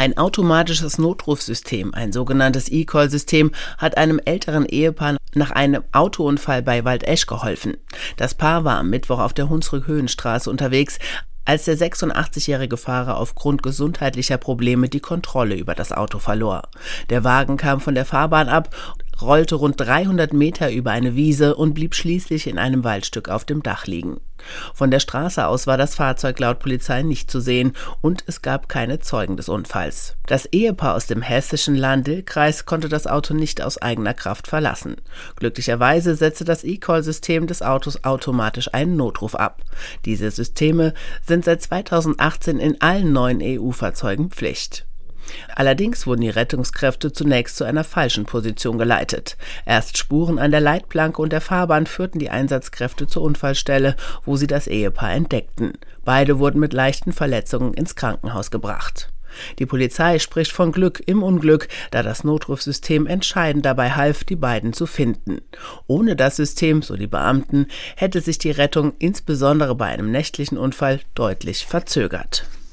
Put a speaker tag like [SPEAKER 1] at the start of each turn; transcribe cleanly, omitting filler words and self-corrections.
[SPEAKER 1] Ein automatisches Notrufsystem, ein sogenanntes eCall-System, hat einem älteren Ehepaar nach einem Autounfall bei Waldesch geholfen. Das Paar war am Mittwoch auf der Hunsrück-Höhenstraße unterwegs, als der 86-jährige Fahrer aufgrund gesundheitlicher Probleme die Kontrolle über das Auto verlor. Der Wagen kam von der Fahrbahn ab, rollte rund 300 Meter über eine Wiese und blieb schließlich in einem Waldstück auf dem Dach liegen. Von der Straße aus war das Fahrzeug laut Polizei nicht zu sehen und es gab keine Zeugen des Unfalls. Das Ehepaar aus dem hessischen Lahn-Dill-Kreis konnte das Auto nicht aus eigener Kraft verlassen. Glücklicherweise setzte das eCall-System des Autos automatisch einen Notruf ab. Diese Systeme sind seit 2018 in allen neuen EU-Fahrzeugen Pflicht. Allerdings wurden die Rettungskräfte zunächst zu einer falschen Position geleitet. Erst Spuren an der Leitplanke und der Fahrbahn führten die Einsatzkräfte zur Unfallstelle, wo sie das Ehepaar entdeckten. Beide wurden mit leichten Verletzungen ins Krankenhaus gebracht. Die Polizei spricht von Glück im Unglück, da das Notrufsystem entscheidend dabei half, die beiden zu finden. Ohne das System, so die Beamten, hätte sich die Rettung insbesondere bei einem nächtlichen Unfall deutlich verzögert.